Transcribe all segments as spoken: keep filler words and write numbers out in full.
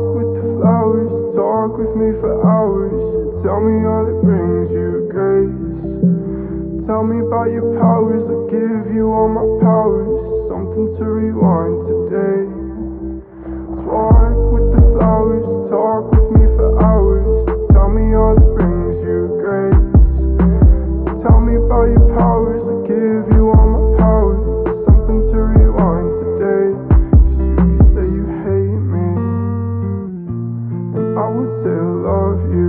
with the flowers, talk with me for hours. Tell me all that brings you grace. Tell me about your powers, I'll give you all my powers. Something to rewind today. Let's walk with the flowers, talk with me for hours. Tell me all that brings you grace. Tell me about your powers, I'll give you all my powers. Something to rewind today. 'Cause you could say you hate me, and I would say I love you.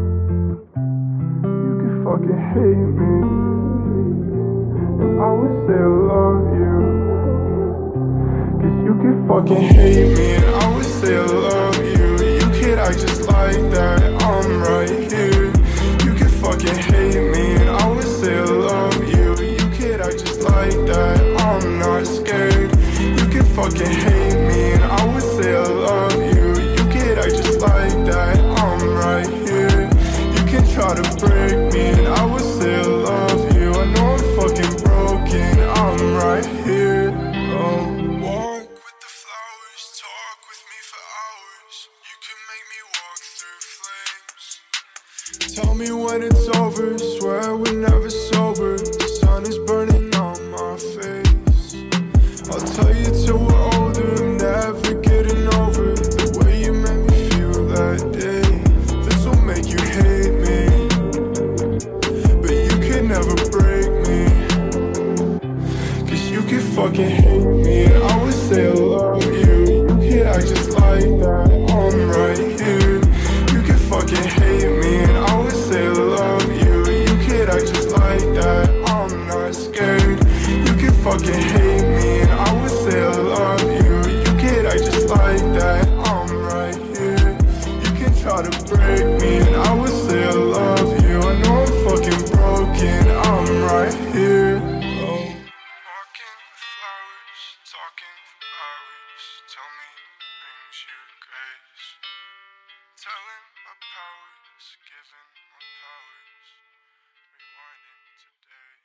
You could fucking hate me, and I would say I love you. 'Cause you could fucking hate me, and I would say I love you. You could act just like that, I'm right here. You could fucking hate me, and I would say I love you. You could act just like that, I'm not scared. You could fucking hate me, and I would say I love you. You could act just like that, I'm right here. You can try to break me, and I would say I love you. I know I'm fucking broken, I'm right here. Oh, walk with the flowers, talk with me for hours. You can make me walk through flames. Tell me when it's over, swear we're never sober. The sun is burning on my face. I'll tell you till we're older, I'm never getting over the way you made me feel that day. This will make you hate me, but you could never break me. 'Cause you could fucking hate me, and I would say I love you. You could act just like that, I'm right here. You could fucking hate me, and I would say I love you. You could act just like that, I'm not scared. You could fucking hate me, and I would say I love you. You could act just like that, I'm right here. You can try to break me, and I would say I love you. I know I'm fucking broken, I'm right here. Oh. Walking with flowers, talking for hours. Tell me brings you grace. Telling my powers, giving my powers. Rewinding today.